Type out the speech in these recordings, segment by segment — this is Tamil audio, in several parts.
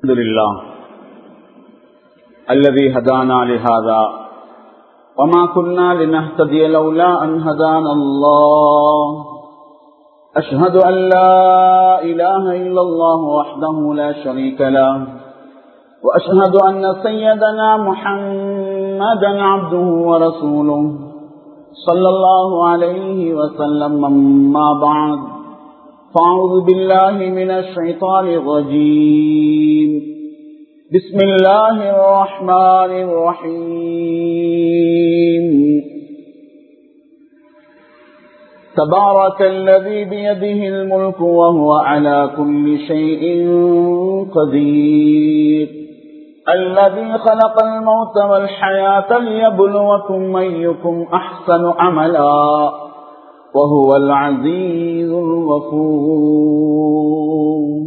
الحمد لله الذي هدانا لهذا وما كنا لنهتدي لولا أن هدانا الله أشهد أن لا إله إلا الله وحده لا شريك له وأشهد أن سيدنا محمدا عبده ورسوله صلى الله عليه وسلم. أما بعد فأعوذ بالله من الشيطان الرجيم. بسم الله الرحمن الرحيم. تبارك الذي بيده الملك وهو على كل شيء قدير. الذي خلق الموت والحياة ليبلوكم أيكم أحسن عملا وهو العزيز الغفور.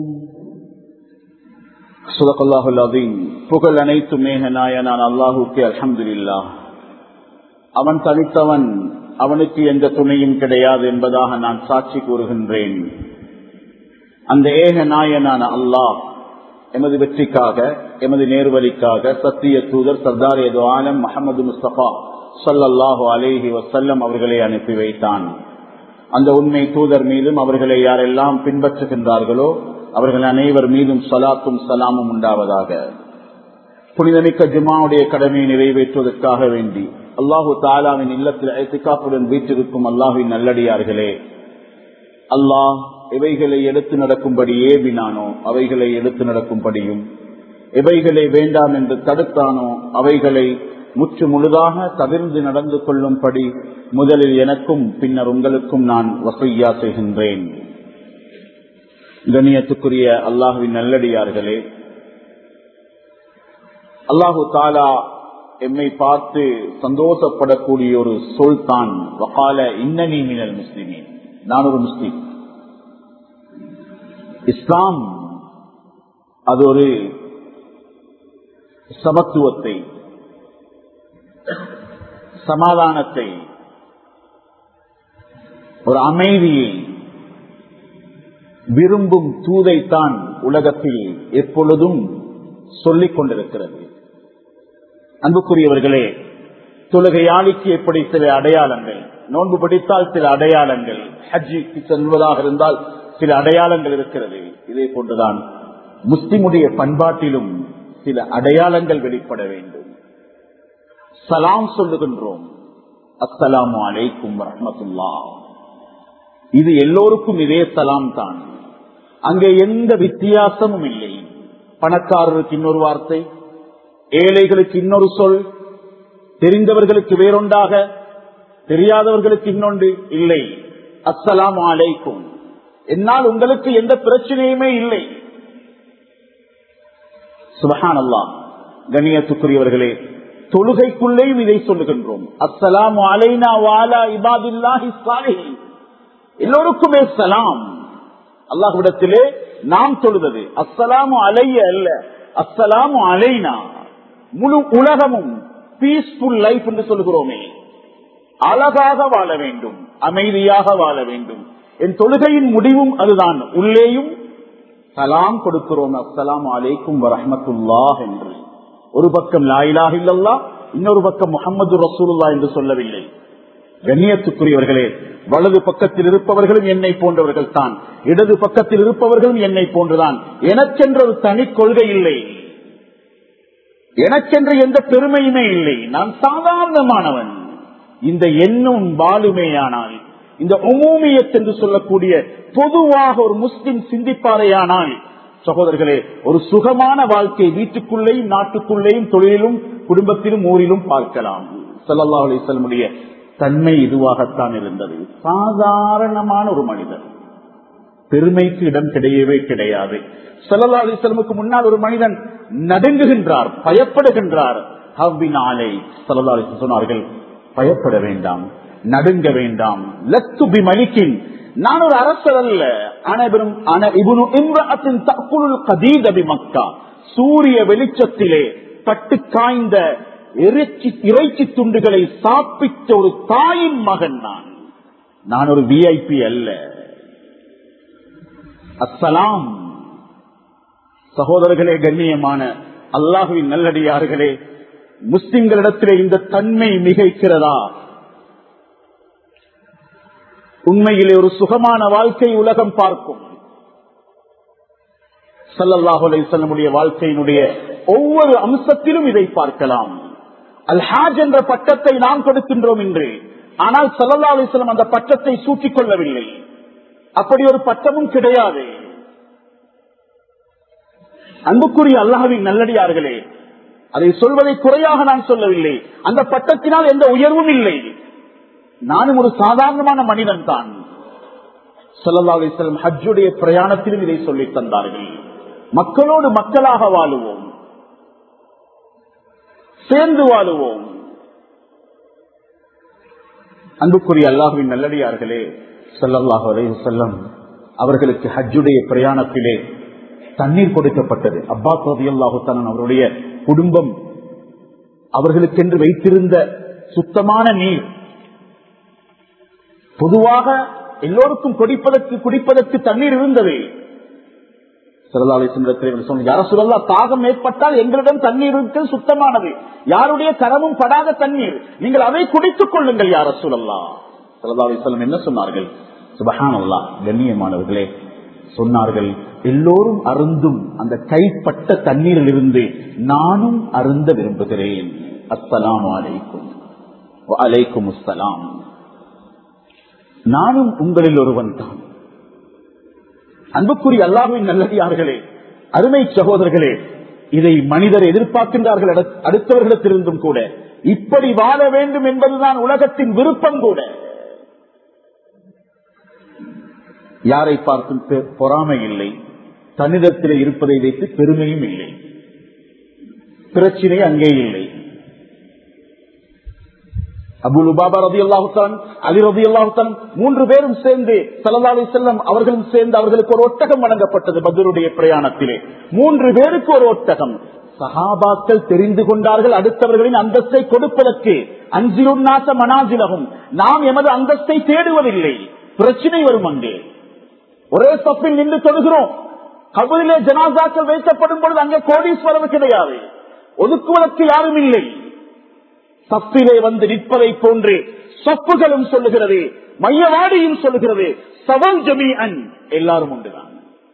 صدق الله العظيم. புகழ் அனைத்துமே நாயனான அல்லாஹுக்கே அல்ஹம்துலில்லாஹ். அவன் தனித்தவன், அவனுக்கு எந்த துணையும் கிடையாது என்பதாக நான் சாட்சி கூறுகின்றேன். அந்த ஏக நாயனான அல்லாஹ் எமது வெற்றிக்காக, எமது நேர்வழிக்காக சத்திய தூதர் சர்தார் ஏதோ ஆலம் முஹம்மது முஸ்தபா ஸல்லல்லாஹு அலைஹி வஸல்லம் அவர்களை அனுப்பி வைத்தான். அந்த உண்மை தூதர் மீதும் அவர்களை யாரெல்லாம் பின்பற்றுகின்றார்களோ அவர்கள் அனைவர் மீதும் ஸலாத்தும் ஸலாமும் உண்டாவதாக. புனிதமிக்க ஜும்ஆவுடைய கடமையை நிறைவேற்றுவதற்காக வேண்டி அல்லாஹு தஆலாவின் இல்லத்தில் இத்திகாஃபுடன் வீற்றிருக்கும் அல்லாஹ்வின் நல்லடியார்களே, அல்லாஹ் எவைகளை எடுத்து நடக்கும்படி ஏவினானோ அவைகளை எடுத்து நடக்கும்படியும், எவைகளை வேண்டாம் என்று தடுத்தானோ அவைகளை முற்று முழுதாக தவிர்த்து நடந்து கொள்ளும்படி முதலில் எனக்கும் பின்னர் உங்களுக்கும் நான் வஸிய்யா செய்கின்றேன். கண்ணியத்துக்குரிய அல்லாஹ்வின் நல்லடியார்களே, அல்லாஹு தஆலா எம்மை பார்த்து சந்தோஷப்படக்கூடிய ஒரு சொல் தான் வகால இன்னனி மினல் முஸ்லிமீன். நான் ஒரு முஸ்லிம். இஸ்லாம் அது ஒரு சமத்துவத்தை, சமாதானத்தை, ஒரு அமைதியை விரும்பும் தூதைத்தான் உலகத்தில் எப்பொழுதும் சொல்லிக் கொண்டிருக்கிறது. அன்புக்குரியவர்களே, தொழுகையாளிக்கு எப்படி சில அடையாளங்கள், நோன்பு பிடித்தால் சில அடையாளங்கள், ஹஜ்ஜுக்கு செல்வதாக இருந்தால் சில அடையாளங்கள் இருக்கிறது. இதே போன்றுதான் முஸ்லிமுடைய பண்பாட்டிலும் சில அடையாளங்கள் வெளிப்பட வேண்டும். சலாம் சொல்லுகின்றோம், அஸ்ஸலாமு அலைக்கும் வரஹ்மத்துல்லாஹ். இது எல்லோருக்கும் இதே சலாம் தான். அங்கே எந்த வித்தியாசமும் இல்லை. பணக்காரருக்கு இன்னொரு வார்த்தை, ஏழைகளுக்கு இன்னொரு சொல், தெரிந்தவர்களுக்கு வேறொன்றாக, தெரியாதவர்களுக்கு இன்னொன்று இல்லை. அஸ்ஸலாமு அலைக்கும். என்னால் உங்களுக்கு எந்த பிரச்சனையுமே இல்லை. சுப்ஹானல்லாஹ். கண்ணியத்துக்குரியவர்களே, தொழுகைக்குள்ளேயும் இதை சொல்லுகின்றோம், அஸ்ஸலாமு அலைனா வ அலா இபாதில்லாஹி ஸாலிஹீன். எல்லோருக்குமே சலாம். அல்லாஹ்விடத்திலே நாம் தொழுவது அஸ்ஸலாமு அலைய அல்ல, அஸ்ஸலாமு அலைனா. முழு உலகமும் பீஸ்ஃபுல் லைஃப் என்று சொல்கிறோமே, அழகாக வாழ வேண்டும், அமைதியாக வாழ வேண்டும். என் தொழுகையின் முடிவும் அதுதான். உள்ளேயும் சலாம் கொடுக்கிறோம், அஸ்ஸலாமு அலைக்கும் வரஹ்மத்துல்லாஹ் என்று. ஒரு பக்கம் லா இலாஹ இல்லல்லாஹ், இன்னொரு பக்கம் முஹம்மது ரசூலுல்லாஹ் என்று சொல்லவில்லை. கண்ணியத்துக்குரியவர்களே, வலது பக்கத்தில் இருப்பவர்களும் என்னை போன்றவர்கள் தான், இடது பக்கத்தில் இருப்பவர்களும் என்னை போன்றுதான். எனக்கென்ற ஒரு தனி கொள்கை இல்லை, எனக்கென்று எந்த பெருமையுமே இல்லை. நான் சாதாரணமானவன். இந்த எண்ணம் வாழுமேயானால், இந்த உமூமியத் என்று சொல்லக்கூடிய பொதுவாக ஒரு முஸ்லிம் சிந்திப்பாரையானால், சகோதரர்களே, ஒரு சுகமான வாழ்க்கை வீட்டுக்குள்ளேயும் நாட்டுக்குள்ளேயும் தொழிலும் குடும்பத்திலும் ஊரிலும் பார்க்கலாம். ஸல்லல்லாஹு அலைஹி வஸல்லம் தன்மை இதுவாகத்தான் இருந்தது. சாதாரணமான ஒரு மனிதர், பெருமைக்கு இடம் கிடையவே கிடையாது. ஸல்லல்லாஹு அலைஹி வஸல்லம் முன்னால் ஒரு மனிதன் நடுங்குகின்றார், பயப்படுகின்றார். ஸல்லல்லாஹு அலைஹி வஸல்லம் சொன்னார்கள், பயப்பட வேண்டாம், நடுங்க வேண்டாம். லத்து பி மலிக்கின், நான் ஒரு அரசர் அல்ல. சூரிய வெளிச்சத்திலே பட்டு காய்ந்த இறைச்சி துண்டுகளை சாப்பிட்ட ஒரு தாயின் மகன் நான் ஒரு விஐபி அல்ல. அஸ்ஸலாம் சகோதரர்களே, கண்ணியமான அல்லாஹுவின் நல்லடியார்களே, முஸ்லிம்களிடத்திலே இந்த தன்மை மிகைக்கிறதா? உண்மையிலே ஒரு சுகமான வாழ்க்கை உலகம் பார்க்கும். ஸல்லல்லாஹு அலைஹி வஸல்லமுடைய வாழ்க்கையினுடைய ஒவ்வொரு அம்சத்திலும் இதை பார்க்கலாம். அல்-ஹாஜ் என்ற பட்டத்தை நாம் கொடுக்கின்றோம் என்று, ஆனால் ஸல்லல்லாஹு அலைஹி வஸல்லம் அந்த பட்டத்தை சூட்டிக் கொள்ளவில்லை. அப்படி ஒரு பட்டமும் கிடையாது. அன்புக்குரிய அல்லாஹ்வின் நல்லடியார்களே, அதை சொல்வதை குறையாக நான் சொல்லவில்லை. அந்த பட்டத்தினால் எந்த உயர்வும் இல்லை. நானும் ஒரு சாதாரணமான மனிதன் தான். ஸல்லல்லாஹு அலைஹி வஸல்லம் ஹஜ்ஜுடைய பிரயாணத்திலும் இதை சொல்லி தந்தார்கள். மக்களோடு மக்களாக வாழுவோம், சேர்ந்து வாழுவோம். அன்புக்குரிய அல்லாஹ்வின் நல்லடியார்களே, ஸல்லல்லாஹு அலைஹி வஸல்லம் அவர்களுக்கு ஹஜ்ஜுடைய பிரயாணத்திலே தண்ணீர் கொடுக்கப்பட்டது. அப்பாஸ் ரலியல்லாஹு தஆலா அவருடைய குடும்பம் அவர்களுக்கென்று வைத்திருந்த சுத்தமான நீர், பொதுவாக எல்லோருக்கும் குடிப்பதற்கு தண்ணீர் இருந்தது. தாகம் ஏற்பட்டால் எங்களிடம் தண்ணீர் சுத்தமானது, யாருடைய கரமும் படாத தண்ணீர், நீங்கள் அதை குடித்துக் கொள்ளுங்கள் யா ரசூலல்லாஹ். ஸல்லல்லாஹு அலைஹி வஸல்லம் என்ன சொன்னார்கள்? சுப்ஹானல்லாஹ், கண்ணியமானவர்களே, சொன்னார்கள், எல்லோரும் அருந்தும் அந்த கைப்பட்ட தண்ணீரில் இருந்து நானும் அருந்த விரும்புகிறேன். அஸ்ஸலாமு அலைக்கும் வ அலைக்கும் அஸ்ஸலாம். நானும் உங்களில் ஒருவன் தான். அன்புக்குரிய அல்லாஹ்வின் நல்லடியார்களே, அருமை சகோதரர்களே, இதை மனிதர் எதிர்பார்க்கின்றார்கள் அடுத்தவர்களிடத்திலிருந்தும் கூட. இப்படி வாழ வேண்டும் என்பதுதான் உலகத்தின் விருப்பம் கூட. யாரை பார்த்தும் பொறாமை இல்லை, தன்னிடத்திலே இருப்பதை வைத்து பெருமையும் இல்லை, பிரச்சினை அங்கே இல்லை. அபூ லுபாபா ரலியல்லாஹு தஆலா, அலி ரலியல்லாஹு தஆலா, 3 பேரும் சேர்ந்து ஸல்லல்லாஹு அலைஹி வஸல்லம் அவர்களும் சேர்ந்து அவர்களுக்கு ஒரு ஒட்டகம் வழங்கப்பட்டது. பத்ருடைய பிரயாணத்திலே 3 பேருக்கு ஒரு ஒட்டகம். சஹாபாக்கள் தெரிந்து கொண்டார்கள் அடுத்தவர்களின் அந்தஸ்தை கொடுப்பதற்கு. அன்சிருன் நாஸ மனாசிலஹும், நாம் எமது அந்தஸ்தை தேடுவதில்லை, பிரச்சனை வரும். அங்கே ஒரே சப்பில் நின்று தொழுகிறோம். கபரிலே ஜனாசாக்கள் வைக்கப்படும் பொழுது அங்கே கோடீஸ்வரர் கிடையாது, ஒதுக்குவதற்கு யாரும் இல்லை. சப்பிலே வந்து நிற்பதை போன்று சப்புகளும் சொல்லுகிறது, மையவாடியும் சொல்லுகிறது, சவல் ஜமீஅன், எல்லாரும் உண்டுதான்.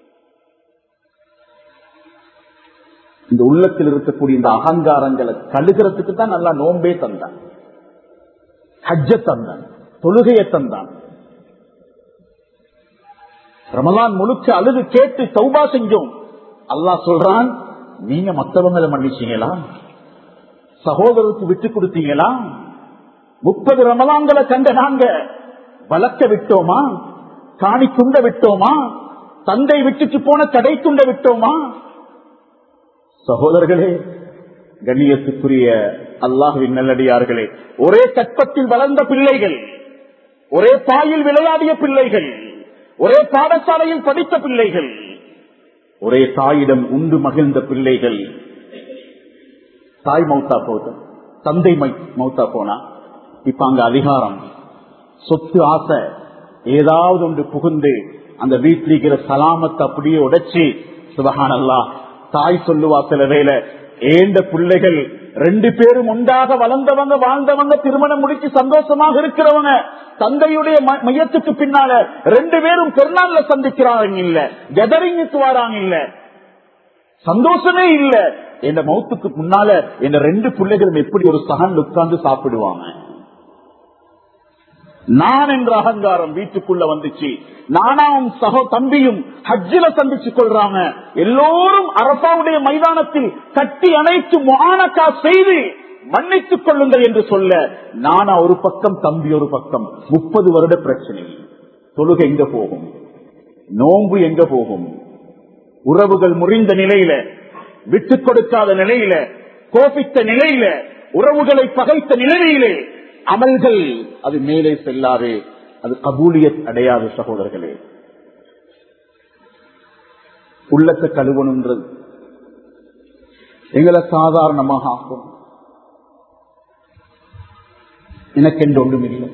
இந்த உள்ளத்தில் இருக்கக்கூடிய இந்த அகங்காரங்களை கழுகிறதுக்கு தான் நல்லா நோன்பே தந்தான், ஹஜ்ஜ தந்தான், தொழுகையை தந்தான். ரமலான் முழுக்க அழுது கேட்டு தௌபா செஞ்சோம். அல்லாஹ் சொல்றான், நீங்க மற்றவங்களை மன்னிச்சீங்களா? சகோதரருக்கு விட்டு கொடுத்தீங்களா? 30 ரமலான்களை கண்ட நாங்க வளர்க்க விட்டோமா? காணி துண்ட விட்டோமா? தந்தை விட்டுட்டு போன கடை துண்ட விட்டோமா? சகோதரர்களே, கண்ணியத்துக்குரிய அல்லாஹ்வின் நல்லடியார்களே, ஒரே கற்பத்தில் வளர்ந்த பிள்ளைகள், ஒரே தாயில் விளையாடிய பிள்ளைகள், ஒரே பாடசாலையில் படித்த பிள்ளைகள், ஒரே தாயிடம் உண்டு மகிழ்ந்த பிள்ளைகள். தாய் மௌத்தா போது, தந்தை மௌத்தா போனா, இப்ப அங்க அதிகாரம், சொத்து ஆசை, ஏதாவது ஒன்று புகுந்து அந்த வீட்டில் இருக்கிற சலாமத்தை அப்படியே உடைச்சி, சுபஹானல்லாஹ், தாய் சொல்லுவா சில வேளை, ஏண்ட பிள்ளைகள் 2 பேரும் ஒன்றாக வளர்ந்தவங்க, வாழ்ந்தவங்க, திருமணம் முடிச்சு சந்தோஷமாக இருக்கிறவங்க, தந்தையுடைய மையத்துக்கு பின்னால 2 பேரும் பெருநாள்ல சந்திக்கிறாங்க இல்ல, கெதரிங்குக்கு வராங்க இல்ல, சந்தோஷமே இல்ல. என் மௌத்துக்கு முன்னால என் 2 பிள்ளைகளும் எப்படி ஒரு சகன் உட்கார்ந்து சாப்பிடுவாங்க? நான் என்ற அகங்காரம் வீட்டுக்குள்ள வந்துச்சு. நானாவும் தம்பியும் ஹஜ்ஜில சந்திச்சு கொள்றாங்க. எல்லோரும் அரபாவுடைய மைதானத்தில் கட்டி அணைத்து முஆனகா செய்து மன்னித்துக் கொள்ளுங்கள் என்று சொல்ல, நானா ஒரு பக்கம், தம்பி ஒரு பக்கம். 30 வருட பிரச்சனை. தொழுகை எங்க போகும்? நோன்பு எங்க போகும்? உறவுகள் முறிந்த நிலையில, விட்டுக் கொடுக்காத நிலையில, கோபித்த நிலையில, உறவுகளை பகைத்த நிலையிலே அமல்கள் அது மேலே செல்லாது, அது கபூலியத் அடையாது. சகோதரர்களே, உள்ளத்தை கழுவணுன்றது எங்களை சாதாரணமாக ஆகும். எனக்கென்று ஒன்றும் இல்லை.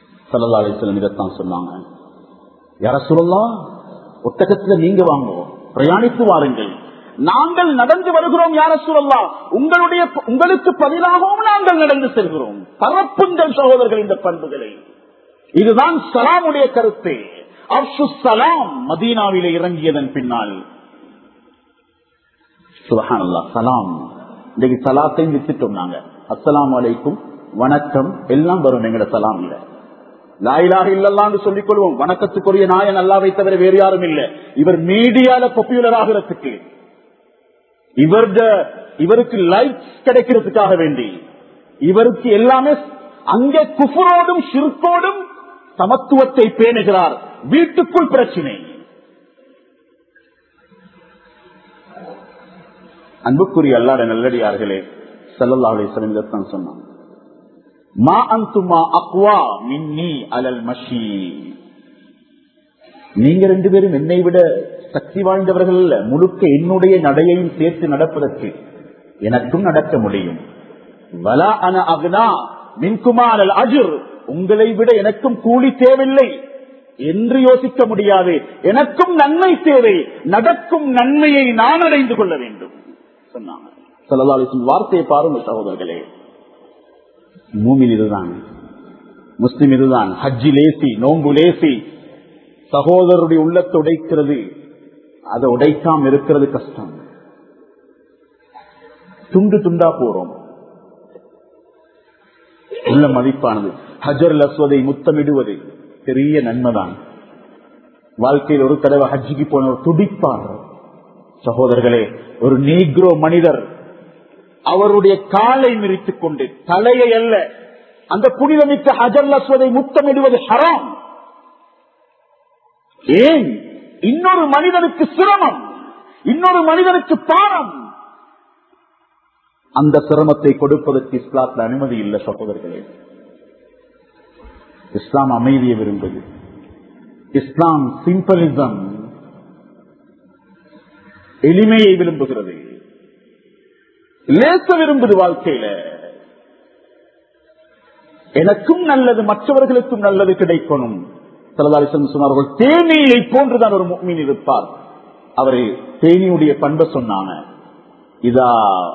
ஸல்லல்லாஹு அலைஹி வஸல்லம் இதைத்தான் சொன்னாங்க. யா ரசூலல்லாஹ், ஒட்டகத்துல நீங்க வாங்குவோம், பிரயாணித்து வாருங்கள். நாங்கள் நடந்து வருகிறோம் யா ரசூலல்லாஹ், உங்களுக்கு பதிலாகவும் நாங்கள் நடந்து செல்கிறோம். பரப்புங்கள் சகோதரர்கள் இந்த பண்புகளை. இதுதான் சலாமுடைய கருத்து. அப்ஷு சலாம் மதீனாவிலே இறங்கியதன் பின்னால் சுப்ஹானல்லாஹ் சலாம். இன்னைக்கு சலாத்தை வித்துட்டோம் நாங்க. அஸ்ஸலாமு அலைக்கும், வணக்கம் எல்லாம் வரும் எங்கட சலாம் இல்ல. லா இலாஹ இல்லல்லாஹ்னு சொல்லிக் கொள்வோம். வணக்கத்துக்குரிய நாயன் அல்லாஹ்வை தவிர வேறு யாரும் இல்ல. இவர் மீடியால பாப்புலர் ஆகிறதுக்கு, இவருக்கு லைக்ஸ் கிடைக்கிறதுக்காக வேண்டி, இவருக்கு எல்லாமே அங்கே குஃப்ரோடும் ஷிர்கோடும் சமத்துவத்தை பேணுகிறார். வீட்டுக்குள் பிரச்சனை. அன்புக்குரிய அல்லாஹ்வுடைய நல்லடியார்களே, ஸல்லல்லாஹு அலைஹி வஸல்லம் சொன்னாங்க, மா அன்துமா அக்வா மின்னி அலல் மஷி. நீங்க ரெண்டு பேரும் என்னை விட சக்தி வாய்ந்தவர்கள் அல்ல. முழுக்க என்னுடைய நடையையும் சேர்த்து நடப்பதற்கு எனக்கும் நடக்க முடியும். வலா அன அக்னா மின்குமா அலல் அஜ்ர். உங்களை விட எனக்கும் கூலி தேவையில்லை என்று யோசிக்க முடியாது. எனக்கும் நன்மை தேவை. நடக்கும் நன்மையை நான் அடைந்து கொள்ள வேண்டும் சொன்னாங்க. ஸல்லல்லாஹு அலைஹி வஸல்லம் வார்த்தையை பாருங்க சகோதரர்களே. மூமின் இதுதான், முஸ்லிம் இதுதான். ஹஜ்ஜி லேசி, நோன்பு லேசி. சகோதரருடைய உள்ளத்தை உடைக்கிறது, அதை உடைக்காம இருக்கிறது கஷ்டம். துண்டு துண்டா போறோம். உள்ள மதிப்பானது. ஹஜ்ருல் அஸ்வதை முத்தமிடுவது பெரிய நன்மைதான். வாழ்க்கையில் ஒரு தடவை ஹஜ்ஜிக்கு போனவர் துடிப்பார். சகோதரர்களே, ஒரு நீக்ரோ மனிதர் அவருடைய காலை மிரித்துக் கொண்டு, தலையை அல்ல, அந்த புனிதமிக்க ஹஜ்ருல் அஸ்வதை முத்தமிடுவது ஹராம். ஏன்? இன்னொரு மனிதனுக்கு சிரமம், இன்னொரு மனிதனுக்கு பாரம். அந்த சிரமத்தை கொடுப்பதற்கு இஸ்லாத்தில் அனுமதி இல்லை சகோதரர்களே. இஸ்லாம் அமைதியை விரும்புது. இஸ்லாம் சிம்பிளிசம், எளிமையை விரும்புகிறது, லேச விரும்புது. வாழ்க்கையில எனக்கும் நல்லது, மற்றவர்களுக்கும் நல்லது கிடைக்கணும். ஸல்லல்லாஹு அலைஹி வஸல்லம் சொன்னார்கள், தேனியை போன்றுதான் ஒரு முஃமின் இருப்பார். அவரை தேனியுடைய பண்பை சொன்னாங்க. இதா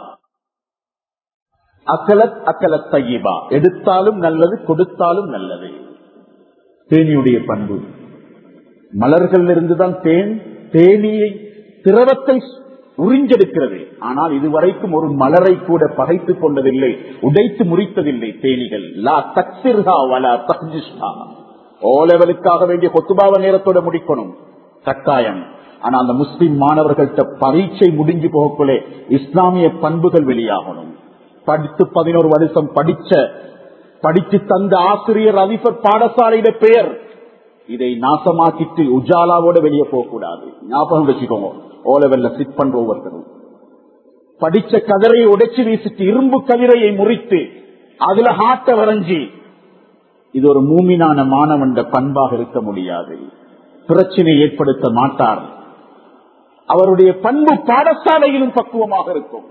அகலத் அகலத் தய்யிபா, எடுத்தாலும் நல்லது, கொடுத்தாலும் நல்லது. தேனியுடைய பண்பு. மலர்கள் இருந்துதான் தேனியை திரவத்தை உறிஞ்செடுக்கிறது. ஆனால் இதுவரைக்கும் ஒரு மலரை கூட பகைத்துக் கொண்டதில்லை, உடைத்து முறித்ததில்லை தேனிகள். லா தக்ஸிர்ஹா வலா தஹ்ஜிஸ்ஹா. ஓலெவலுக்காக வேண்டிய கொத்துபாவ நேரத்தோட முடிக்கணும் கட்டாயம். ஆனா அந்த முஸ்லிம் மாணவர்கள்ட்ட பரீட்சை முடிஞ்சு போகக்குள்ளே இஸ்லாமிய பண்புகள் வெளியாகணும். படித்து 11 வருஷம் படித்து தந்த ஆசிரியர் அதிபர் பாடசாலையில பெயர், இதை நாசமாக்கிட்டு உஜாலாவோட வெளியே போக கூடாது. ஞாபகம் வச்சுக்கோங்க. ஓலெவல்ல சிட் பண்ற ஒவ்வொருத்தரும் படிச்ச கதிரையை உடைச்சு வீசிட்டு இரும்பு கதிரையை முறித்து அதுல ஹாட்ட வரைஞ்சி, இது ஒரு மூமினான மாணவன் பண்பாக இருக்க முடியாது. பிரச்சனை ஏற்படுத்த மாட்டார். அவருடைய பண்பு பாடசாலையிலும் பக்குவமாக இருக்கும்.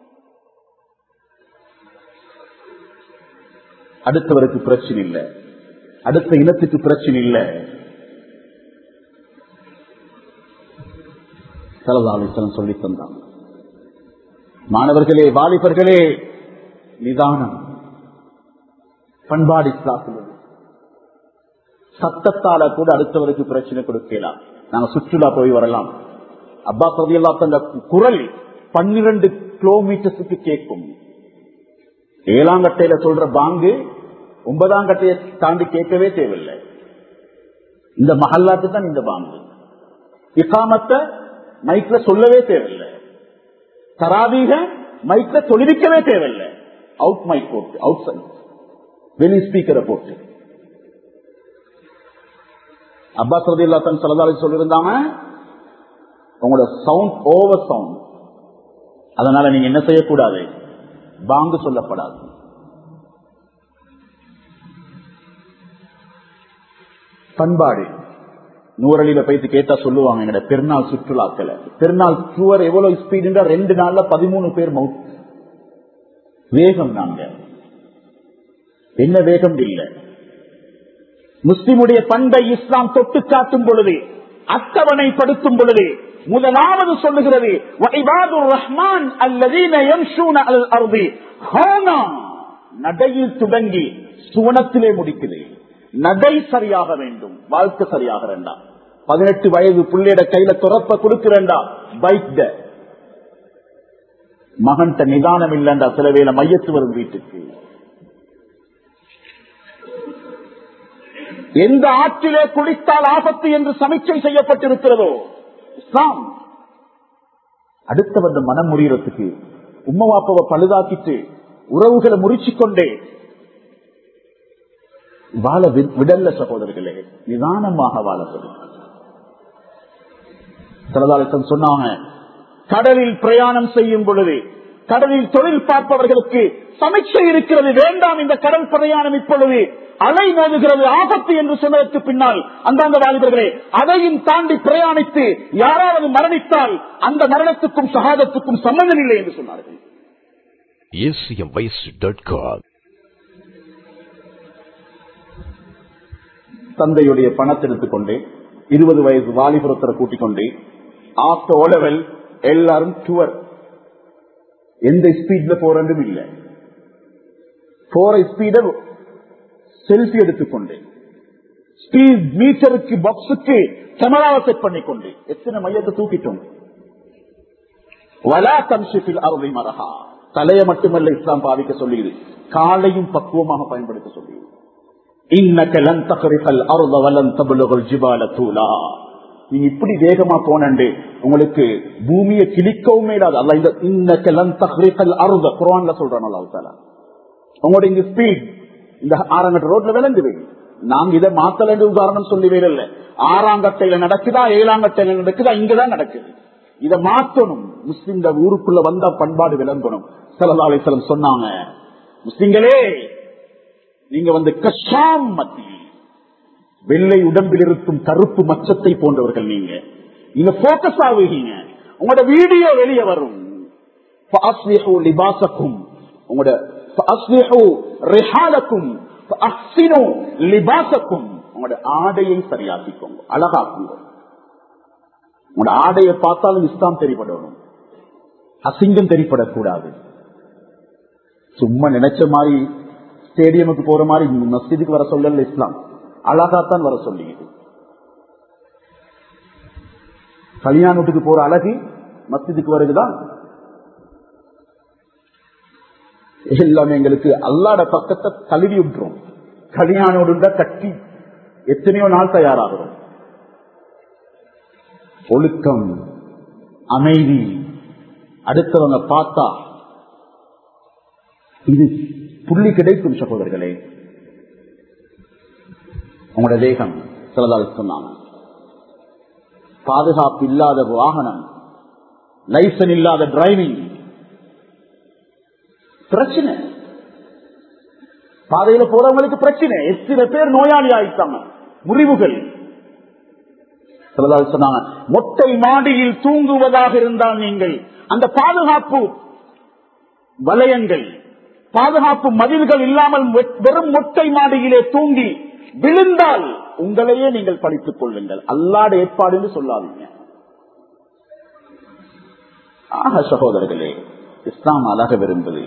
அடுத்தவருக்கு பிரச்சனை இல்லை, அடுத்த இனத்துக்கு பிரச்சனை இல்லை. ஸல்லல்லாஹு அலைஹி வஸல்லம் சொல்லி தந்தாங்க. மாணவர்களே, வாலிபர்களே, நிதானம், பண்பாடு இஸ்லாத்தில். சத்தத்தால கூட அடுத்தவருக்கு பிரச்சனை கொடுக்கலாம். நாங்க சுற்றுலா போய் வரலாம். அப்பாஸ் ரலியல்லாஹு தந்த குரல் 12 கிலோமீட்டருக்கு கேட்கும். 7ஆம் கட்டையில சொல்ற பாங்கு 9ஆம் கட்டையை தாண்டி கேட்கவே தேவையில்லை. இந்த மஹல்லாக்கு தான் இந்த பாங்கு. இகாமத்தை மைக்ல சொல்லவே தேவையில்லை. தராவீக மைக்ல தொழிலிக்கவே தேவையில்லை. அவுட் மைக் போட்டு, அவுட் சைட் வெளி ஸ்பீக்கரை போட்டு. அப்பாஸ் ரலியல்லாஹு அன்ஹு ஸல்லல்லாஹு அலைஹி சொல்லிருந்தாங்க, உங்களோட சவுண்ட் ஓவர் சவுண்ட், அதனால நீங்க என்ன செய்யக்கூடாது, பாங்கு சொல்லப்படாது. பண்பாடு. நூறலில போயிட்டு கேட்டா சொல்லுவாங்க, எங்கட பெருநாள் சுற்றுலாக்கள், பெருநாள் டூர் எவ்வளவு ஸ்பீடு, 2 நாள்ல 13 பேர் மவுத். வேகம். நாங்க என்ன வேகம் இல்லை. முஸ்லிமுடைய பண்பை இஸ்லாம் தொட்டு காட்டும் பொழுது, அட்டவணைப்படுத்தும் பொழுது, முதலாவது சொல்லுகிறது வஇபாதுர் ரஹ்மான் அல்லதீன யம்ஷூன அலல் அர்தி ஹௌனா. நடையில் தொடங்கி சுவனத்திலே முடிக்குது. நடை சரியாக வேண்டும், வாழ்க்கை சரியாக வேண்டாம். 18 வயது பிள்ளையோட கையில துறப்ப கொடுக்கிறேன்டா பைக் மகன்கிட்ட நிதானம் இல்லைண்டா சில வேளை மையத்து வரும் வீட்டுக்கு. எந்த ஆற்றிலே குளித்தால் ஆபத்து என்று சமீட்சை செய்யப்பட்டிருக்கிறதோ இஸ்லாம். அடுத்தவந்த மனம் முறியறதுக்கு உம்மா வாப்பாவை பழுதாக்கிட்டு உறவுகளை முறிச்சுக்கொண்டே வாழ விடல்ல சகோதரர்களே, நிதானமாக வாழ சொல்லுங்க. சொன்னாங்க, கடலில் பிரயாணம் செய்யும் பொழுது கடலில் தொழில் பார்ப்பவர்களுக்கு சமீட்சை இருக்கிறது, வேண்டாம் இந்த கடல் பிரயாணம் இப்பொழுது அலை மோதுகிறது ஆபத்து என்று சொன்னதற்கு பின்னால் அந்தந்த வாலிபர்களே அதையும் தாண்டி பிரயாணித்து யாராவது மரணித்தால் அந்த மரணத்துக்கும் ஷஹாதத்துக்கும் சம்பந்தம் இல்லை என்று சொன்னார்கள். தந்தையுடைய பணத்தை எடுத்துக்கொண்டு 20 வயசு வாலிபுரத்தை கூட்டிக் கொண்டு ஆஃப்டர் ஓ லெவல் எல்லாரும் டூர். எந்த ஸ்பீட்ல போறதும் இல்லை, போற ஸ்பீட செல்ஃபி எடுத்துக்கொண்டு ஸ்பீட் மீட்டருக்கு பாக்ஸுக்கு கேமராவை செட் பண்ணிக்கொண்டு எத்தனை மையத்தை தூக்கிட்டோம். வலா தம்ஷிஃபில் அர்தி மரஹா. தலையை மட்டுமல்ல இஸ்லாம் பாவிக்க சொல்லியது, காலையும் பக்குவமாக பயன்படுத்த சொல்லியது. இன்னக லன் தக்ரிஃபல் அர்த வலன் தப்லுகுல் ஜிபால தூலா. நீங்க இப்படி வேகமா போனே உங்களுக்கு பூமியை கிழிக்கவும் மேலாது. அல்லாஹ் இந்த இன்னக லன் தக்ரிஃபல் அர்த குர்ஆன்ல சொல்றான் அல்லாஹ் தஆலா. உங்களுடைய இந்த ஸ்பீட் இந்த ஆறாங்கட்ட ரோட்ல விளங்குது. நாங்க இதை மாத்தல என்று உதாரணம் சொல்லி வேறல்ல. ஆறாங்கட்டையில நடக்குதா 7ஆங்கட்டையில நடக்குதா, இங்கதான் நடக்குது. இதை மாற்றணும். முஸ்லிம் ஊருக்குள்ள வந்தா பண்பாடு விளங்கணும். ஸல்லல்லாஹு அலைஹி வஸல்லம் சொன்னாங்க, முஸ்லிம்களே நீங்க வந்து கஷாம் மத்தியில் வெள்ளை உடம்பில் இருக்கும் கருப்பு மச்சத்தை போன்றவர்கள். நீங்க போக்கஸ் ஆகுவீங்க, உங்களோட வீடியோ வெளியே வரும். லிபாசக்கும் உங்களோட உங்களோட ஆடையை சரியாக்கிக்கோங்க, அழகாக்குங்க. உங்களோட ஆடையை பார்த்தாலும் இஸ்லாம் தெரிபடணும், அசிங்கம் தெரிபடக்கூடாது. சும்மா நினைச்ச மாதிரி ஸ்டேடியமுக்கு போற மாதிரி மஸ்ஜிதுக்கு வர சொல்லல இஸ்லாம், அழகாத்தான் வர சொல்லியது. கல்யாணத்துக்கு போற அழகு மஸ்ஜிதுக்கு வருதுதான். எல்லாமே எங்களுக்கு அல்லாட பக்கத்தை கழுவி விட்டுரும். கல்யாணோடு கட்டி எத்தனையோ நாள் தயாராகிறோம். ஒழுக்கம், அமைதி, அடுத்தவங்க பார்த்தா இது புள்ளி கிடைக்கும் சகோதரர்களே. உங்களோட வேகம் சிலதால் சொன்னாங்க, பாதுகாப்பு இல்லாத வாகனம், லைசன் இல்லாத டிரைவிங் பிரச்சனை. பாதையில போறவங்களுக்கு பிரச்சனை. எத்தனை பேர் நோயாளி ஆயிட்டாங்க, முறிவுகள். சிலதால் சொன்னாங்க, மொட்டை மாடியில் தூங்குவதாக இருந்தால் நீங்கள் அந்த பாதுகாப்பு வலயங்கள், பாதுகாப்பு மதில்கள் இல்லாமல் வெறும் மொட்டை மாடியிலே தூங்கி விழுந்தால் உங்களையே நீங்கள் படித்துக் கொள்ளுங்கள். அல்லாட ஏற்பாடு என்று சொல்லாதீங்க. ஆக சகோதரர்களே, இஸ்லாம் அழக விரும்புது,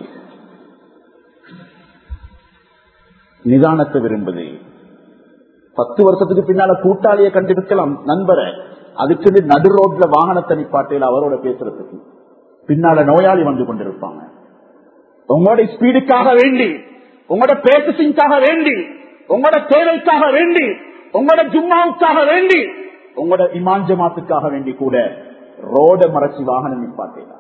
நிதானத்தை விரும்புது. 10 வருஷத்துக்கு பின்னால கூட்டாளியை கண்டிருக்கலாம், நண்பரை. அதுக்கு நடு ரோட்ல வாகனத்தை நிப்பாட்டையில் அவரோட பேசுறதுக்கு பின்னால நோயாளி வந்து கொண்டிருப்பாங்க. உங்களோட ஸ்பீடுக்காக வேண்டி, உங்களோட பேசிங்காக வேண்டி, உங்களோட தேவைக்காக வேண்டி, உங்களோட ஜும்மாவுக்காக வேண்டி, உங்களோட இமாம் ஜமாத்துக்காக வேண்டி கூட ரோட மறைச்சி வாகனம் நிப்பாட்டலாம்.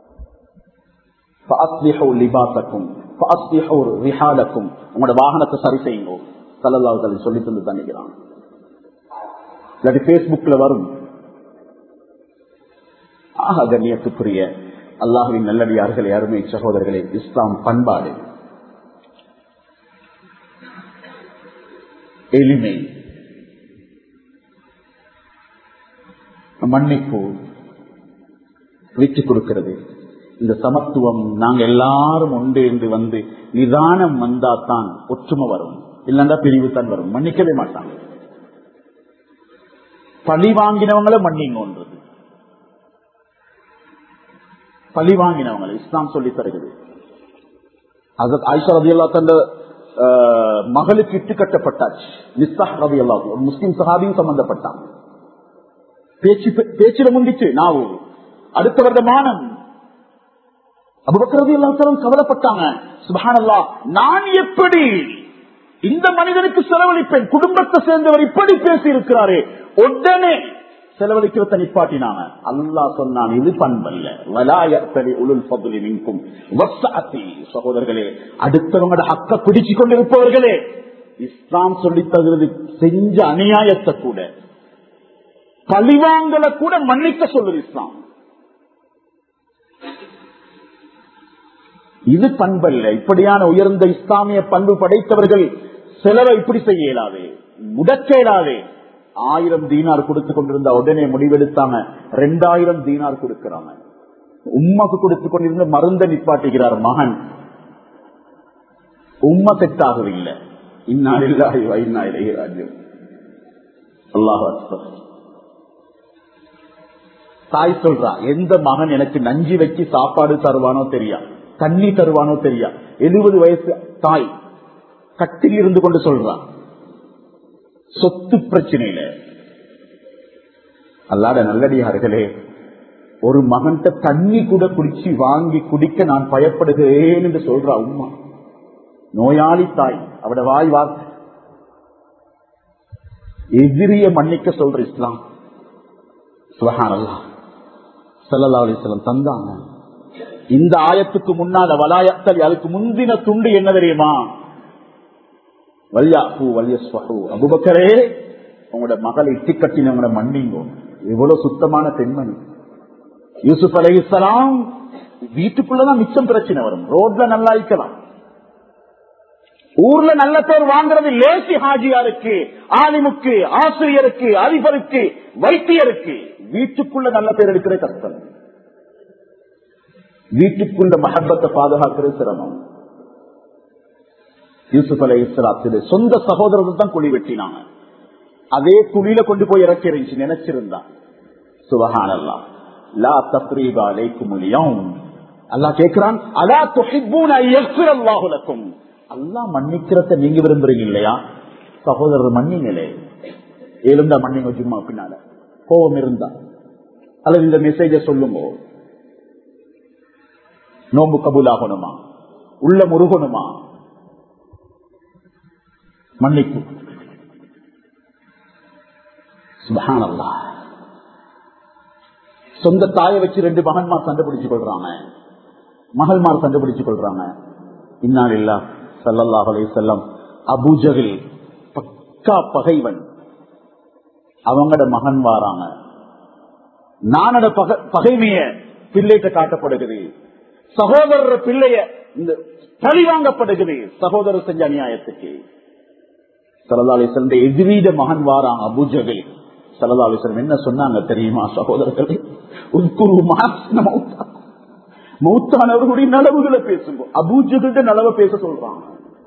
உங்களோட வாகனத்தை சரி செய்யுங்க. ஸல்லல்லாஹு அலைஹி வஸல்லம் சொல்லி தந்து தண்ணிக்கிறான். இல்லாட்டி பேஸ்புக்ல வரும். ஆக கண்ணியத்துக்குரிய அல்லாஹ்வின் நல்லடியார்களே, அருமை சகோதரர்களே, இஸ்லாம் பண்பாடு, எளிமை, மன்னிப்பு, விட்டு கொடுக்கிறது, இந்த சமத்துவம். நாங்க எல்லாரும் ஒன்று என்று வந்து நிதானம் வந்தாத்தான் ஒற்றுமை வரும், இல்லைன்னா பிரிவு தான் வரும். மன்னிக்கவே மாட்டாங்க. பழி வாங்கினவங்களை மன்னிங்கன்றது, பழி வாங்கினவங்களை இஸ்லாம் சொல்லி தருகிறது. ஹஜ்ரத் ஆயிஷா ரலியல்லாஹு தந்த மகளுக்கு இட்டு கட்டப்பட்டாச்சு. மிஸ்தாஹ் ரலியல்லாஹு ஒரு முஸ்லிம் சஹாபியும் சம்பந்தப்பட்டான். பேச்சில முந்திச்சு நாவு அடுத்த வருடமானம் அபூபக்கர் ரலியல்லாஹு தஆலா கவலைப்பட்டாங்க. சுப்ஹானல்லாஹ், நான் எப்படி இந்த மனிதனுக்கு செலவழிப்பேன்? குடும்பத்தை சேர்ந்தவர் இப்படி பேசி இருக்கிறாரே. உடனே செலவழிக்கிறத நிப்பாட்டினாங்க. அல்லாஹ் சொன்னான், இது பண்பல்ல. வலாயத்தலி உலுல் ஃபத்லி மின்கும் வஸ்ஸஅதி. சகோதரர்களே, அடுத்தவங்களோட ஹக்க பிடிச்சு கொண்டிருப்பவர்களே, இஸ்லாம் சொல்லி தருகிறது செஞ்ச அநியாயத்தை கூட பழிவாங்கல கூட மன்னிக்க சொல்லுது இஸ்லாம். இது பண்பல்ல. இப்படியான உயர்ந்த இஸ்லாமிய பண்பு படைத்தவர்கள் செலவை இப்படி செய்ய இயலாது, முடக்க இயலாது. 1000 தீனார் கொடுத்து கொண்டிருந்த உடனே முடிவெடுத்தாங்க 2000 தீனார் கொடுக்கிறாங்க. உம்மாக்கு கொடுத்து கொண்டிருந்த மருந்த நிப்பாட்டுகிறார் மகன். உம்மா செட்டாகவில்லை. இன்னா லில்லாஹி வ இன்னா இலைஹி ராஜிஊன். அல்லாஹு அக்பர். தாய் சொல்றா, எந்த மகன் எனக்கு நஞ்சி வச்சு சாப்பாடு தருவானோ தெரியா, தண்ணி தருவானோ தெரியா. 70 வயசு தாய் கட்டில் இருந்து கொண்டு சொல்றா, சொத்து பிரச்சனையில. அல்லாத நல்லடியார்களே, ஒரு மகன்கிட்ட தண்ணி கூட குடிச்சு வாங்கி குடிக்க நான் பயப்படுகிறேன் என்று சொல்றா உம்மா. நோயாளி தாய், அவட வாய் வார்த்தை. எதிரிய மன்னிக்க சொல்ற இஸ்லாம். சுப்ஹானல்லாஹ். ஸல்லல்லாஹு அலைஹி வஸல்லம் தந்தாங்க. இந்த ஆயத்துக்கு முன்னால வலாயத்தல், அதுக்கு முந்தின துண்டு என்ன தெரியுமா? வல்யாஃபு வல்யஸ்ஃபஹு. அபூபக்கரே, உங்களோட மகளை இட்டி கட்டினவங்கள மன்னிங்க. எவ்வளவு சுத்தமான பெண்மணி. யூசுப் அலைஹிஸ்ஸலாம் வீட்டுக்குள்ளதான் மிச்சம் பிரச்சனை வரும். ரோட்ல நல்லா இருக்கலாம், ஊர்ல நல்ல பேர் வாங்குறது லேசி. ஹாஜியாருக்கு, ஆலிமுக்கு, ஆசிரியருக்கு, அதிபருக்கு, வைத்தியருக்கு வீட்டுக்குள்ள நல்ல பேர் எடுக்கிற கஷ்டம். வீட்டுக்குள்ள மஹப்பத்தை பாதுகாக்கிறது சிரமம். யூசுப் அலைஹிஸ்ஸலாத்துடைய சொந்த சகோதரர்கள் தான் குழி வெட்டினாங்க. அதே குழியில கொண்டு போய் இறக்கி இருந்துச்சு நினைச்சிருந்தா. சுப்ஹானல்லாஹ். லா தஸ்ரீப அலைக்குமுல் யௌம். அல்லாஹ் கேக்குறான், அலா துஹிப்பூன யக்ஃபிரல்லாஹு லக்கும். அல்லாஹ் மன்னிக்கிறத நீங்க விரும்புறீங்க இல்லையா? சகோதரர் மன்னிங்களே. எழுந்தா மன்னிங்க. சும்மா பின்னால கோபம் இருந்தா அல்லது இந்த மெசேஜ சொல்லுங்க. நோம்பு கபூலாகணுமா? உள்ள முருகணுமா? மன்னிப்பு. சுப்ஹானல்லாஹ். சொந்த தாயை வச்சு 2 மகன்மார் சண்டை பிடிச்சுக் கொள்றாங்க, மகள்மார் சண்டை பிடிச்சுக் கொள்றாங்க. இன்னா லில்லாஹ். ஸல்லல்லாஹு அலைஹி வஸல்லம் அபூ ஜஹல் பக்கா பகைவன். அவங்களோட மகன் வாராங்க. நானோட பகைமைய பிள்ளைகிட்ட காட்டப்படுகிறது. சகோதரர் பிள்ளைய இந்த பழி வாங்கப்படுகிறது சகோதரர் செஞ்ச அநியாயத்துக்கு. ஸல்லல்லாஹு அலைஹி வஸல்லம் எதிரீட மகன் வாராங்க அபூ ஜஹல். ஸல்லல்லாஹு அலைஹி வஸல்லம் என்ன சொன்னாங்க தெரியுமா? சகோதரர்களே, உஸ்குரு மஹ்ஸன மௌத்தா. மௌத்தானவர்களுடைய நலவுகளை பேசுங்க. அபூ ஜஹல் நலவை பேச சொல்றாங்க.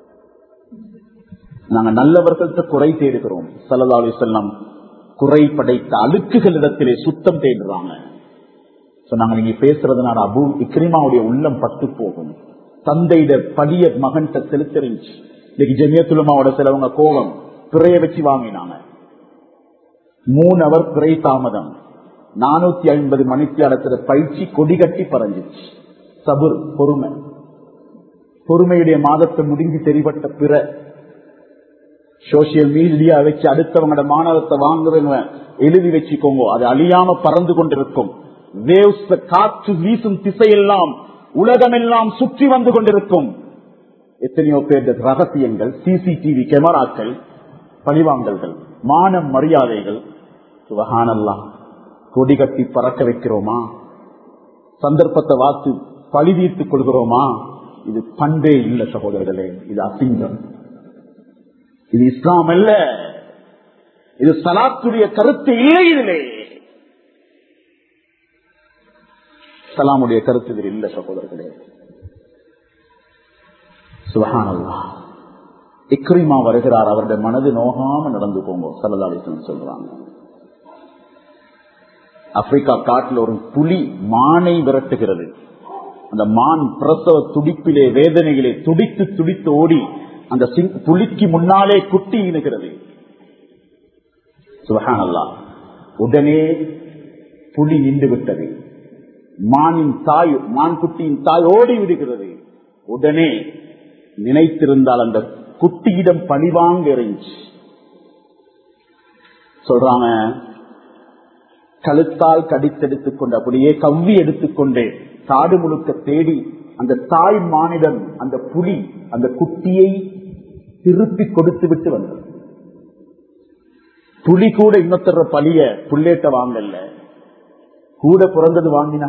நாங்க நல்லவர்கள்ட்ட குறை தேடுகிறோம். ஸல்லல்லாஹு அலைஹி வஸல்லம் குறை படைத்த அழுக்குகளிடத்திலே சுத்தம் தேடுறாங்க. சொன்னாங்க, நீங்க பேசுறதுனால அபூ இக்ரிமாவுடைய உள்ளம் பட்டு போகும். தந்தையிட படிய மகன் செலுத்திருந்துச்சு. இன்னைக்கு ஜமியத்துல் உலமாவோட சிலவங்க கோபம் பிறைய வச்சு வாங்கினாங்க. 3 அவர் பிறை தாமதம். 450 மணித்தியாலத்துல பயிற்சி கொடி கட்டி பறஞ்சிச்சு. சபுர், பொறுமை. பொறுமையுடைய மாதத்தை முடிஞ்சு தெரிவிட்ட பிற சோசியல் மீடியா வச்சு அடுத்தவங்களோட மாணவத்தை வாங்குறவங்க எழுதி வச்சுக்கோங்க. அது அழியாம பறந்து கொண்டிருக்கும். வேவ்ஸ், காற்று வீசும் திசையெல்லாம் உலகமெல்லாம் சுற்றி வந்து கொண்டிருக்கும். எத்தனையோ பேர் ரகசியங்கள், சிசிடிவி கேமராக்கள், பழிவாங்கல்கள், மானம் மரியாதைகள். சுப்ஹானல்லாஹ். கொடி கட்டி பறக்க வைக்கிறோமா? சந்தர்ப்பத்தை வாத்து பழி தீர்த்துக் கொள்கிறோமா? இது பண்பே இல்லை சகோதரர்களே. இது அசிங்கம். இது இஸ்லாம் அல்ல. இது சலாத்துடைய கருத்து இல்லை. இதிலே சலாமுடைய கருத்து இதில் இல்லை சகோதரர்களே. சுப்ஹானல்லாஹ். இக்ரிமா வருகிறார். அவருடைய மனது நோகாம நடந்துக்கோங்க. ஸல்லல்லாஹு அலைஹி வஸல்லம் சொல்றாங்க. ஆப்பிரிக்கா காட்டில் ஒரு புலி மானை விரட்டுகிறது. அந்த மான் பிரசவ துடிப்பிலே வேதனையிலே துடித்து துடித்து ஓடி அந்த புலிக்கு முன்னாலே குட்டி இணுகிறது. சுப்ஹானல்லாஹ். உடனே புலி நின்று விட்டது. மான் குட்டியின் தாய் ஓடி விடுகிறது. உடனே நினைத்திருந்தால் அந்த குட்டியிடம் பழிவாங்க இருந்துச்சு. சொல்றாங்க, கழுத்தால் கடித்தெடுத்துக் கொண்டு அப்படியே கவ்வி எடுத்துக்கொண்டு காடு முழுக்க தேடி அந்த தாய் மானிடம் அந்த புலி அந்த குட்டியை திருப்பி கொடுத்து விட்டு வந்தது. புலி கூட இன்னொருத்தர பழிய புள்ளேட்ட வாங்கல, கூட பிறந்தது வாங்கினா.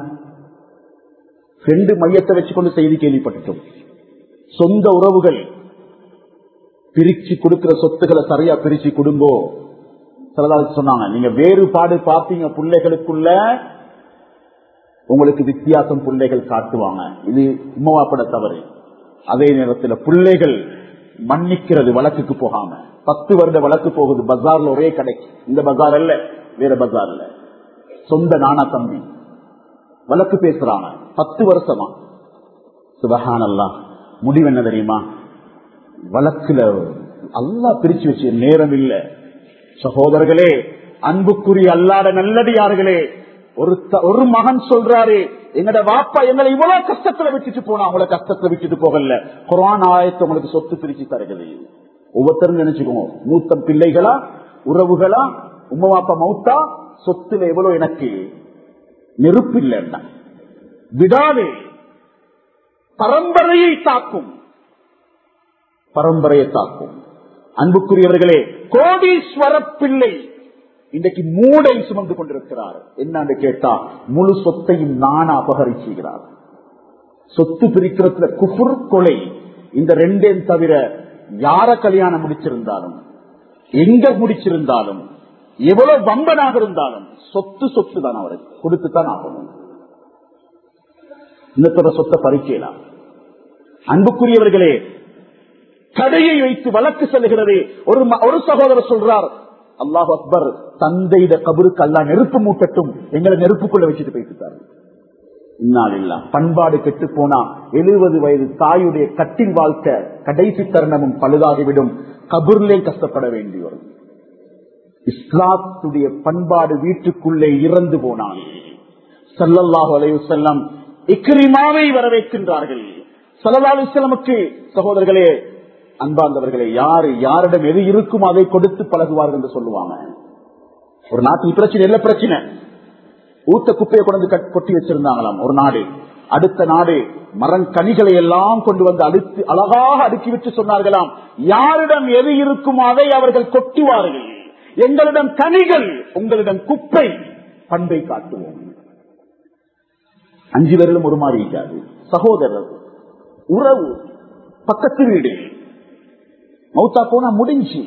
2 மையத்தை வச்சுக்கொண்டு செய்தி கேள்விப்பட்டோம். சொந்த உறவுகள் பிரிச்சு கொடுக்கிற சொத்துக்களை சரியா பிரிச்சு கொடுங்கோ. சொன்னாங்க, நீங்க வேறுபாடு பார்ப்பீங்க பிள்ளைகளுக்குள்ள, உங்களுக்கு வித்தியாசம் பிள்ளைகள் காட்டுவாங்க. இது உம்மாப்பட தவறு. அதே நேரத்தில் பிள்ளைகள் மன்னிக்கிறது வழக்குக்கு போகாம 10 வருட வழக்கு போகுது. பஜார்ல ஒரே கடைக்கு, இந்த பஜார் அல்ல வேற பஜார்ல, சொந்த நானா தம்பி வழக்கு பேசுறாங்க 10 வருஷமா. சுப்ஹானல்லாஹ். முடிவு என்ன தெரியுமா? வழக்குல அல்லாஹ் பிரிச்சு வச்சு நேரம் இல்ல. சகோதரர்களே, அன்புக்குரிய அல்லாத நல்லடியார்களே, ஒரு மகன் சொல்றாரு, எங்கட வாப்பா எங்களை இவ்வளவு கஷ்டத்துல விட்டுட்டு போனா, அவங்கள கஷ்டத்துல விட்டுட்டு போகல, குர்ஆன் ஆயத்தை உங்களுக்கு சொத்து பிரிச்சு தருகிறது. ஒவ்வொருத்தரும் நினைச்சுக்கோங்க, மூத்த பிள்ளைகளா உறவுகளா, உம்மா வாப்பா மௌத்தா, சொத்துல எவ்வளவு எனக்கு நெருப்பு இல்லைன்னா விடாது. பரம்பரையை தாக்கும், பரம்பரையை தாக்கும். அன்புக்குரியவர்களே, கோடீஸ்வர பிள்ளை இன்றைக்கு மூடை சுமந்து கொண்டிருக்கிறார். என்னன்னு கேட்டா, முழு சொத்தையும் நானா அபகரிச்சுகிறார். சொத்து பிரிக்கிறதுல குஃபுர், கொலை, இந்த 2 தவிர யார கல்யாணம் முடிச்சிருந்தாலும், எங்க முடிச்சிருந்தாலும், எவ்வளவு வம்பனாக இருந்தாலும் சொத்து தான் அவருக்கு கொடுத்துத்தான் ஆகணும். இன்னொரு சொத்தை பறிக்கலாம். அன்புக்குரியவர்களே, கடையை வைத்து வழக்கு செல்கிறது. ஒரு சகோதரர் சொல்றார், அல்லாஹ் அக்பர், தந்தையிட கபருக்கு அல்லாஹ் நெருப்பு மூட்டட்டும், எங்களை நெருப்புக்குள்ள வச்சுட்டு போயிட்டு. இன்னாலில்லா. பண்பாடு கெட்டு போனா 70 வயது தாயுடைய கட்டில் வாழ்க்கை கடைசி தருணமும் பழுதாகிவிடும். கபூர்லே கஷ்டப்பட வேண்டி வரும். இஸ்லாத்துடைய பண்பாடு வீட்டுக்குள்ளே இறந்து போனான். ஸல்லல்லாஹு அலைஹி வஸல்லம் இக்ரிமாவை வரவேற்கின்றார்கள். ஸல்லல்லாஹு அலைஹி வஸல்லமுக்கு சகோதரர்களே, அன்பார்ந்தவர்களே, யாரிடம் எது இருக்கும் அதை கொடுத்து பழகுவார்கள் என்று சொல்லுவாங்க. ஒரு நாட்டில் பிரச்சனை, எல்லா பிரச்சனை, ஊத்த குப்பையை கொண்டு கொட்டி வச்சிருந்தாங்களாம் ஒரு நாடு. அடுத்த நாடு மரங்கனிகளை எல்லாம் கொண்டு வந்து அடுத்து அழகாக அடுக்கிவிட்டு சொன்னார்களாம், யாரிடம் எது இருக்கும் அதை அவர்கள் கொட்டுவார்கள். எங்களிடம் கனிகள், உங்களிடம் குப்பை, பண்பை காட்டுவோம். 5 பேரிலும் ஒரு மாதிரி இருக்காது. சகோதரர், உறவு, பக்கத்து வீடு, மௌத்தா போனா முடிஞ்சு,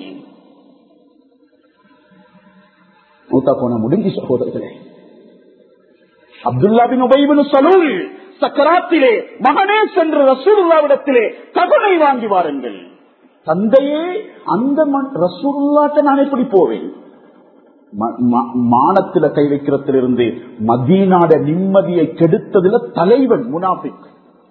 மௌத்தா போனா முடிஞ்சு. சகோதரர்களே, அப்துல்லா பின் உபை பின் சலூல் சக்கராத்திலே மகனே சென்று ரசூலுல்லாஹ்விடத்திலே கருணை வாங்கி வாருங்கள். தந்தையே, அந்த ரசூலுல்லாஹ்ட்ட நான் எப்படி போவேன்? மானத்தில கை வைக்கிறதிலிருந்து மதீனாட நிம்மதியை கெடுத்ததில் தலைவன் முனாஃபிக்.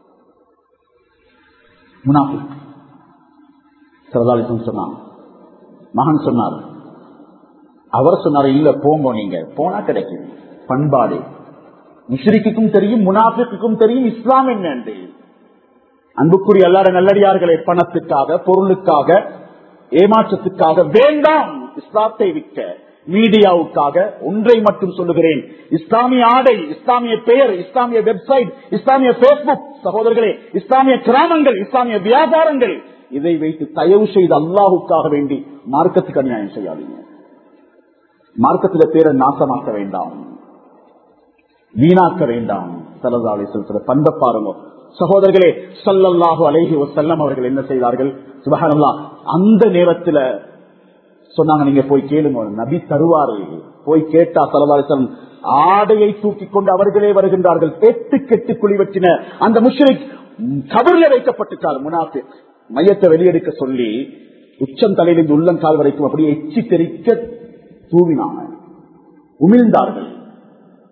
சொன்னான், மகன் சொன்னார். அவர் சொன்னார், இல்ல போங்க, நீங்க போனா கிடைக்கும். பண்பாடு முஷ்ரிக்குக்கும் தெரியும், முனாஃபிக்குக்கும் தெரியும் இஸ்லாம் என்ன. அன்புக்குரிய அல்லாஹ்வுடைய நல்லடியார்களே, பணத்துக்காக, பொருளுக்காக, ஏமாற்றத்துக்காக வேண்டாம் இஸ்லாத்தை விற்க. மீடியாவுக்காக ஒன்றை மட்டும் சொல்லுகிறேன், இஸ்லாமிய ஆடை, இஸ்லாமிய பெயர், இஸ்லாமிய வெப்சைட், இஸ்லாமிய பேஸ்புக், சகோதரர்களே, இஸ்லாமிய கிராமங்கள், இஸ்லாமிய வியாபாரங்கள், இதை வைத்து தயவு செய்து அல்லாஹுக்காக வேண்டி மார்க்கத்துக்கு அநியாயம் செய்யாதீங்க. மார்க்கத்தில பேரை நாசமாக்க வேண்டாம், வீணாக்க வேண்டாம். ஸல்லல்லாஹு அலைஹி வஸல்லம் பண்பை பாருங்க சகோதரர்களே. ஸல்லல்லாஹு அலைஹி வஸல்லம் அவர்கள் என்ன செய்தார்கள்? சுப்ஹானல்லாஹ். அந்த நேரத்தில் சொன்னாங்க, நீங்க போய் கேளுங்க, நபி தருவாரு. போய் கேட்டா ஸல்லல்லாஹு அலைஹி வஸல்லம் ஆடையை தூக்கி கொண்டு அவர்களே வருகின்றார்கள். 8 கெட்டு குழி வெட்டின அந்த முஷ்ரிக் கபரில் வைக்கப்பட்டுட்டார். முனாஃபிக் மையத்தை வெளியெடுக்க சொல்லி உச்சம் தலையிலிருந்து உள்ளங்கால் வரைக்கும் அப்படியே எச்சி தெரிக்க தூவினாங்க, உமிழ்ந்தார்கள்.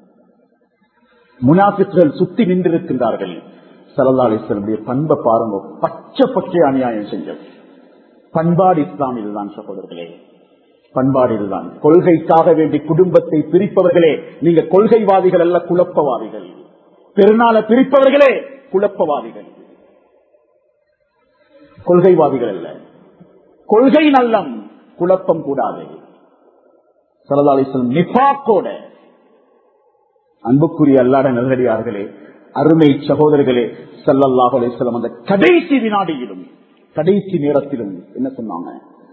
முனாஃபிக்குகள் சுத்தி நின்றிருக்கின்றார்கள். ஸல்லல்லாஹு அலைஹி வஸல்லம் பண்பை பாருங்க, பச்சை அநியாயம் செஞ்சது. பண்பாடு இஸ்லாம் இதுதான் சகோதரர்களே, பண்பாடு இதுதான். கொள்கைக்காக வேண்டி குடும்பத்தை பிரிப்பவர்களே நீங்க கொள்கைவாதிகள் அல்ல, குழப்பவாதிகள். பெருநாளை பிரிப்பவர்களே குழப்பவாதிகள், கொள்கைவாதிகள் அல்ல. கொள்கை நல்லம், குழப்பம் கூடாது. ஸல்லல்லாஹு அலைஹி வஸல்லம் நிஃபாக்கோட. அன்புக்குரிய அல்லாஹ்வின் நல்லடியார்களே, அருமை சகோதரர்களே, ஸல்லல்லாஹு அலைஹி வஸல்லம் அந்த கடைசி வினாடியிலும் கடைசி நேரத்திலும் என்ன சொன்னாங்க?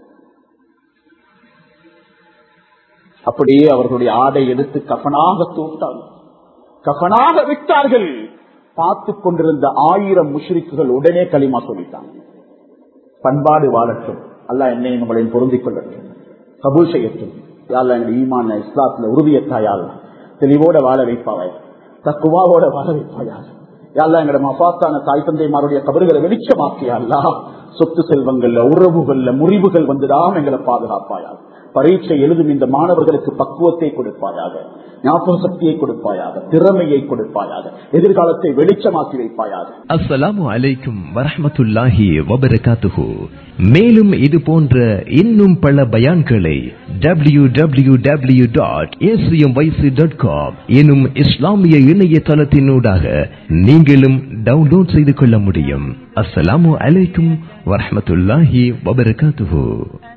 அப்படியே அவர்களுடைய ஆடை எடுத்து கஃனாக தூட்டார்கள், கஃனாக விட்டார்கள். பார்த்து கொண்டிருந்த 1000 முஷ்ரிக்குகள் உடனே கலிமா சொல்லிட்டாங்க. பண்பாடு வாழட்டும், அல்லாஹ் என்னையும் உங்களையும் பொருந்திக் கொள்ளட்டும், கபூல் செய்யட்டும். யாழ்லா எங்க ஈமான இஸ்லாத்துல உறுதியத்தாயால் தெளிவோட வாழ வைப்பாவை, தக்குவாவோட வாழ வைப்பாயா. யாழ்லா எங்கட மஃபாத்தான தாய் தந்தைமாருடைய கபறுகளை வெளிச்சமாக்கியா. சொத்து செல்வங்கள்ல உறவுகள்ல முறிவுகள் வந்துடாம எங்களை பாதுகாப்பாயா. பரீட்சை எழுதும் இந்த மாணவர்களுக்கு பக்குவத்தை கொடுப்பாயாக, ஞாபக சக்தியை கொடுப்பாயாக, திறமையை கொடுப்பாயாக, எதிர்காலத்தை வெளிச்சமாக்கி வைப்பாயாக. அஸ்ஸலாமு அலைக்கும் வரஹ்மத்துல்லாஹி வபரகாத்துஹு. மேலும் இது போன்ற இன்னும் பல பயான்களை www.acmyc.com எனும் இஸ்லாமிய இணையதளத்தினூடாக நீங்களும் டவுன்லோட் செய்து கொள்ள முடியும். அஸ்ஸலாமு அலைக்கும் வரஹ்மத்துல்லாஹி வபரகாத்துஹு.